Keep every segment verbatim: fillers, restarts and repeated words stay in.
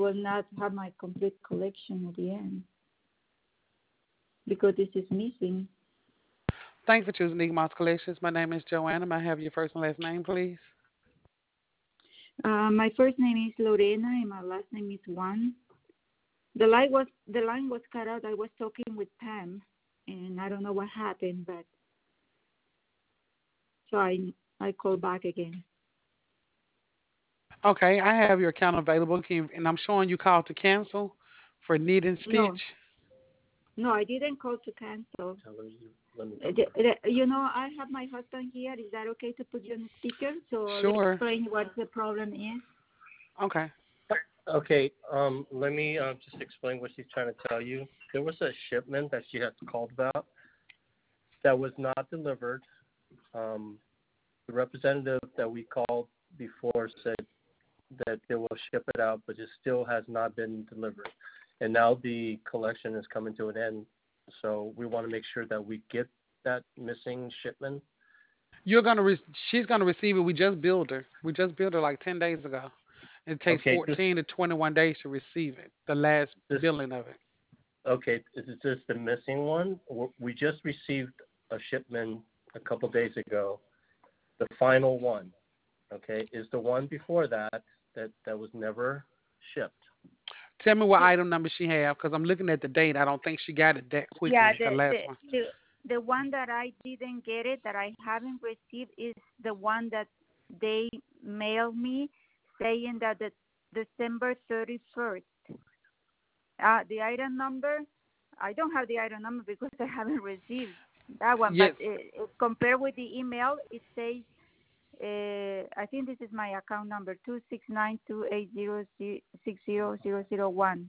will not have my complete collection at the end because this is missing. Thank you for choosing Neat Mouse Collections. My name is Joanna. May I have your first and last name, please? Uh, my first name is Lorena and my last name is Juan. The line was the line was cut out. I was talking with Pam, and I don't know what happened, but so I I called back again. Okay, I have your account available, Can you- and I'm showing you called to cancel for Knit and No, Stitch. no, I didn't call to cancel. Tell her you let me Uh, talk to the- her. the- You know, I have my husband here. Is that okay to put you on speaker? So let's Sure. explain what the problem is. Okay. Okay, um, let me uh, just explain what she's trying to tell you. There was a shipment that she had called about that was not delivered. Um, the representative that we called before said that they will ship it out, but it still has not been delivered. And now the collection is coming to an end, so we want to make sure that we get that missing shipment. You're gonna re- she's gonna receive it. We just billed her. We just billed her like ten days ago. It takes Okay, this fourteen to twenty-one days to receive it. The last this billing of it. okay. Is this the missing one? We just received a shipment a couple days ago. The final one, okay, is the one before that that that was never shipped. Tell me what item number she have, because I'm looking at the date. I don't think she got it that Yeah, quickly. The the the last one. the the one that I didn't get it, that I haven't received, is the one that they mailed me, saying that the December thirty first. Uh, the item number, I don't have the item number because I haven't received that one. But Yes. uh, uh, compared with the email, it says, uh, I think this is my account number, two six nine two eight zero six zero zero zero one.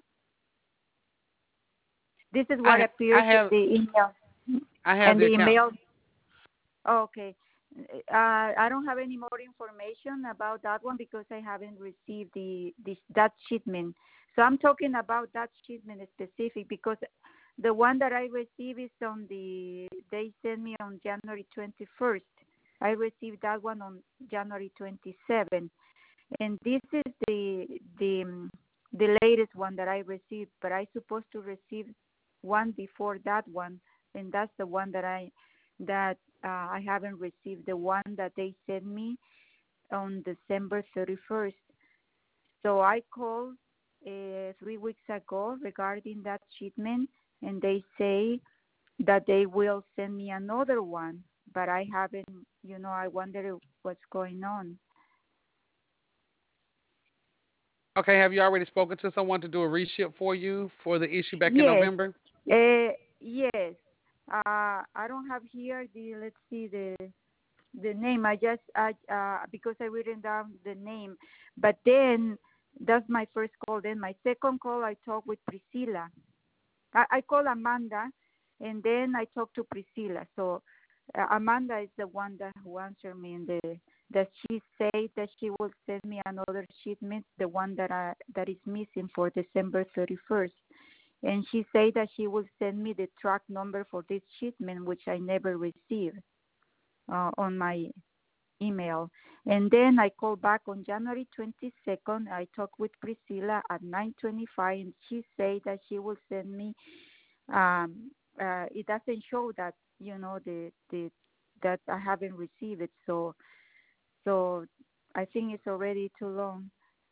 This is what I I appears in have the email. I have And the the account. email, oh, okay. Uh, I don't have any more information about that one because I haven't received the this that shipment. So I'm talking about that shipment specific because the one that I received is on the they sent me on January twenty-first. I received that one on January twenty-seventh, and this is the the um, the latest one that I received. But I supposed to receive one before that one, and that's the one that I that uh, I haven't received. The one that they sent me on December thirty-first. So I called uh, three weeks ago regarding that shipment, and they say that they will send me another one, but I haven't. You know, I wonder what's going on. Okay, have you already spoken to someone to do a reship for you for the issue back in Yes, November? uh, yes. Uh, I don't have here the let's see the the name. I just I uh because I written down the name, but then that's my first call. Then my second call, I talked with Priscilla. I, I call Amanda, and then I talked to Priscilla. So uh, Amanda is the one that who answered me, and the that she said that she will send me another shipment, the one that I that is missing for December thirty first. And she said that she will send me the track number for this shipment, which I never received uh, on my email. And then I called back on January twenty-second. I talked with Priscilla at nine twenty-five, and she said that she will send me. Um, uh, it doesn't show that you know the the that I haven't received it. So so I think it's already too long.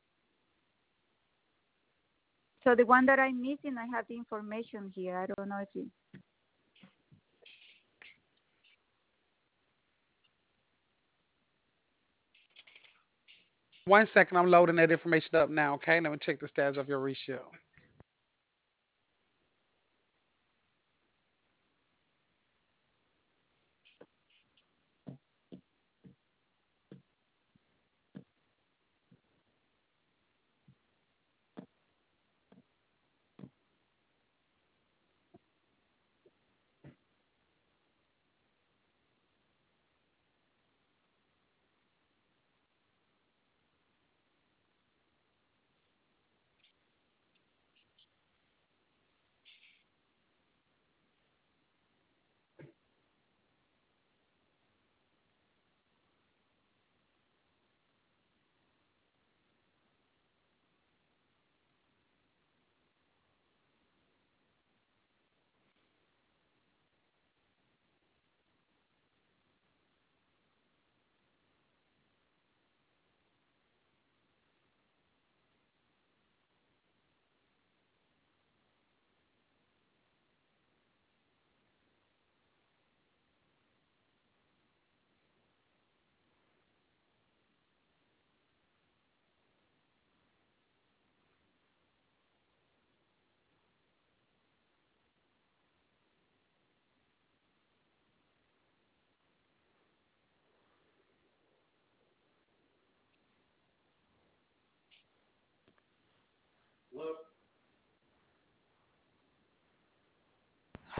So the one that I'm missing, I have the information here. I don't know if you. One second, I'm loading that information up now, okay? Let me check the status of your reship.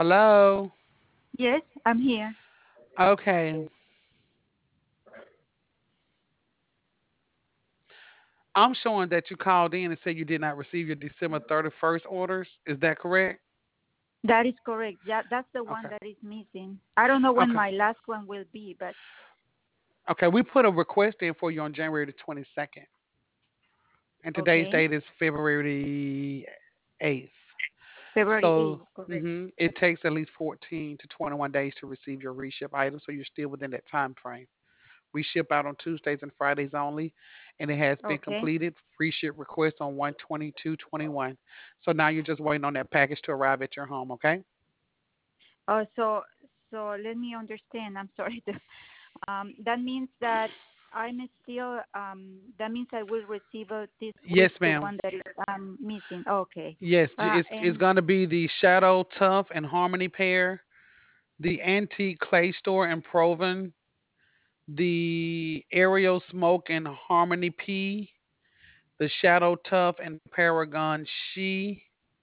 Hello. Yes, I'm here. Okay. I'm showing that you called in and said you did not receive your December thirty-first orders. Is that correct? That is correct. Yeah, that's the one Okay. that is missing. I don't know when Okay. my last one will be, but Okay. We put a request in for you on January the twenty-second. And today's okay. date is February eighth. February So eighth, correct. hmm it takes at least fourteen to twenty-one days to receive your reship item, so you're still within that time frame. We ship out on Tuesdays and Fridays only, and it has been Okay. completed. Free ship request on one twenty-two twenty-one. So now you're just waiting on that package to arrive at your home, okay? Oh, so so let me understand. I'm sorry. Um, that means that I'm still. Um, that means I will receive uh, this Yes, week the ma'am. one that is um, missing. Okay. Yes, Uh, j- it's it's and going to be the Shadow Tough and Harmony pair, the Antique Clay Store and Proven, the Aerial Smoke and Harmony P, the Shadow Tough and Paragon She,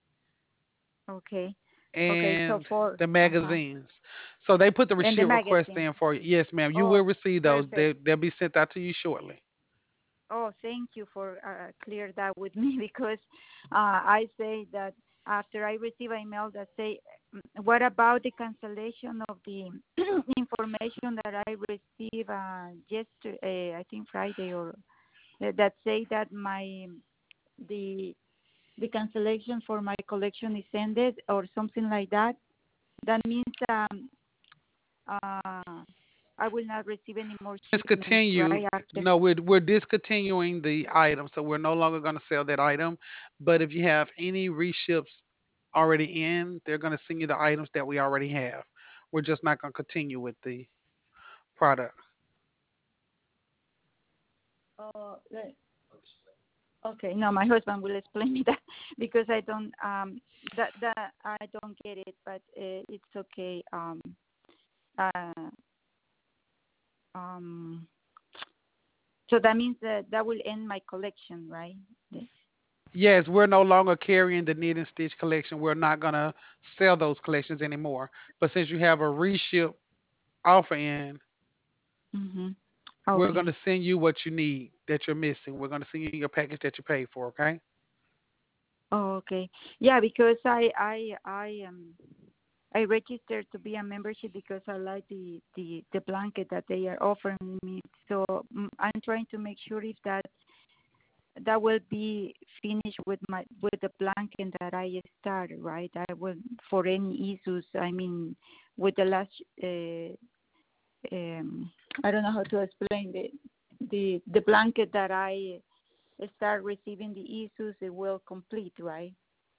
okay. Okay. So and for the uh huh. magazines. So they put the And the receipt request magazine. in for you. Yes, ma'am. You Oh, will receive those. perfect. They they'll be sent out to you shortly. Oh, thank you for uh, clear that with me because uh, I say that after I receive an email that say, "Mm, what about the cancellation of the information that I received uh, yesterday, I think Friday, or uh, that say that my the the cancellation for my collection is ended or something like that. That means um, uh, I will not receive any more shipments, Discontinue. right? After. No, we're we're discontinuing the item, so we're no longer going to sell that item. But if you have any reships already in, they're going to send you the items that we already have. We're just not going to continue with the product. Oh, okay, no, my husband will explain me that because I don't um that that I don't get it, but uh, it's okay. Um, uh, um, so that means that that will end my collection, right? Yes. Yes, we're no longer carrying the knit and stitch collection. We're not going to sell those collections anymore. But since you have a reship offer in, Mhm. we're going Okay. to send you what you need that you're missing. We're going to send you your package that you paid for, okay? Oh, okay. Yeah, because I I I um I registered to be a membership because I like the the the blanket that they are offering me. So mm, I'm trying to make sure if that that will be finished with my with the blanket that I started, right? I will for any issues. I mean, with the last, uh, um, I don't know how to explain the the the blanket that I start receiving the issues. It will complete, right?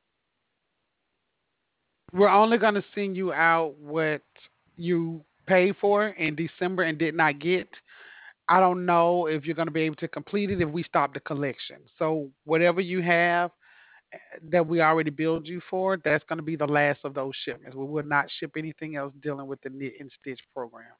We're only going to send you out what you paid for in December and did not get. I don't know if you're going to be able to complete it if we stop the collection. So whatever you have that we already billed you for, that's going to be the last of those shipments. We will not ship anything else dealing with the knit and stitch program.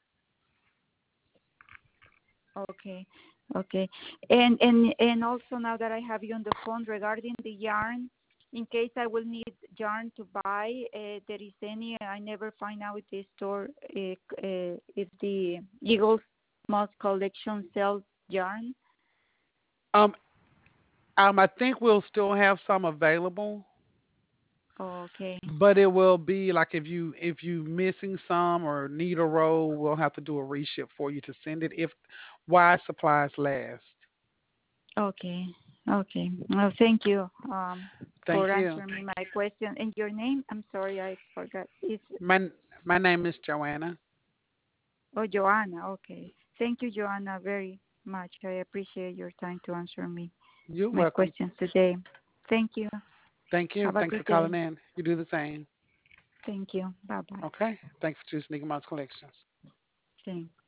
Okay, okay. And and and also now that I have you on the phone regarding the yarn, in case I will need yarn to buy, uh, there is any, I never find out the store uh, uh, if the Eagles Moss collection sells yarn. Um, um, I think we'll still have some available, Okay, but it will be like if you if you missing some or need a roll, we'll have to do a reship for you to send it if why supplies last. okay, okay. Well, thank you um, Thank for you. answering me my question. And your name? I'm sorry, I forgot. It's My my name is Joanna. oh Joanna. Okay, thank you, Joanna, very much. I appreciate your time to answer me You're my welcome. questions today. Thank you. Thank you. Have a Thanks good for day. calling in. You do the same. Thank you. Bye bye. Okay. Thanks for choosing Sneaker Mouse Collections. Thanks.